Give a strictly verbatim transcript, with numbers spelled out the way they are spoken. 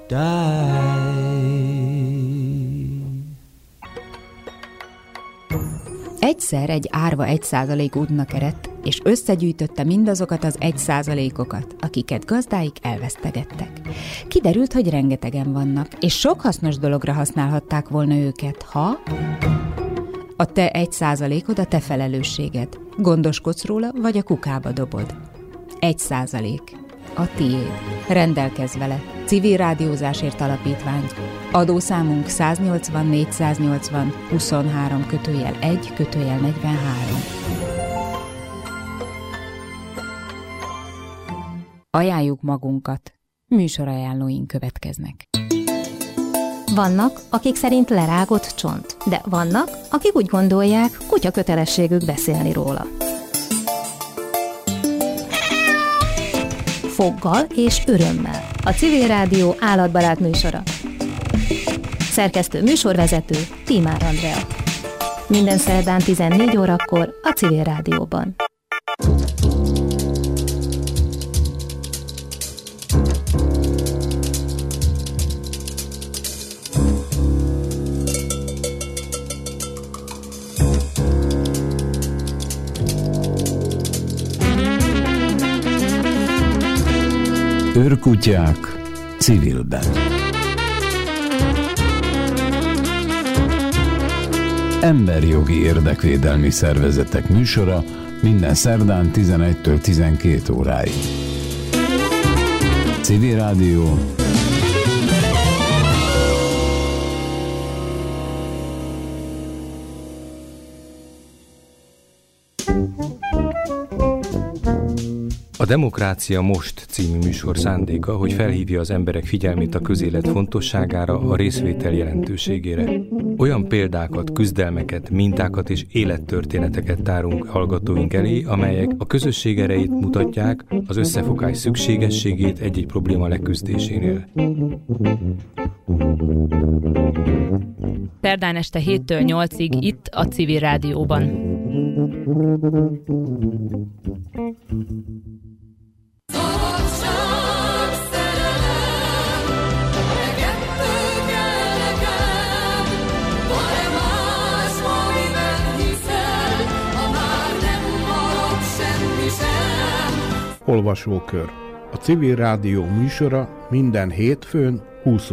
Egyszer egy árva egy százalék útnak eredt, és összegyűjtötte mindazokat az egy százalékokat, akiket gazdáik elvesztegettek. Kiderült, hogy rengetegen vannak, és sok hasznos dologra használhatták volna őket, ha... A te egy százalékod a te felelősséged. Gondoskodsz róla, vagy a kukába dobod. Egy százalék. A tiéd. Rendelkezz vele. Civil Rádiózásért Alapítvány. Adószámunk száznyolcvan négyszáznyolcvan huszonhárom kötőjel egy kötőjel negyvenhárom. Ajánljuk magunkat. Műsorajánlóink következnek. Vannak, akik szerint lerágott csont, de vannak, akik úgy gondolják, kutya kötelességük beszélni róla. Foggal és örömmel. A Civil Rádió állatbarát műsora. Szerkesztő műsorvezető Tímár Andrea. Minden szerdán tizennégy órakor a Civil Rádióban. Őrkutyák civilben. Emberjogi érdekvédelmi szervezetek műsora minden szerdán tizenegytől tizenkét óráig. Civil Rádió. A Demokrácia Most című műsor szándéka, hogy felhívja az emberek figyelmét a közélet fontosságára, a részvétel jelentőségére. Olyan példákat, küzdelmeket, mintákat és élettörténeteket tárunk hallgatóink elé, amelyek a közösség erejét mutatják, az összefogás szükségességét egy-egy probléma leküzdésénél. Szerdán este héttől nyolcig itt a Civil Rádióban. Olvasókör. A Civil Rádió műsora minden hétfőn húsz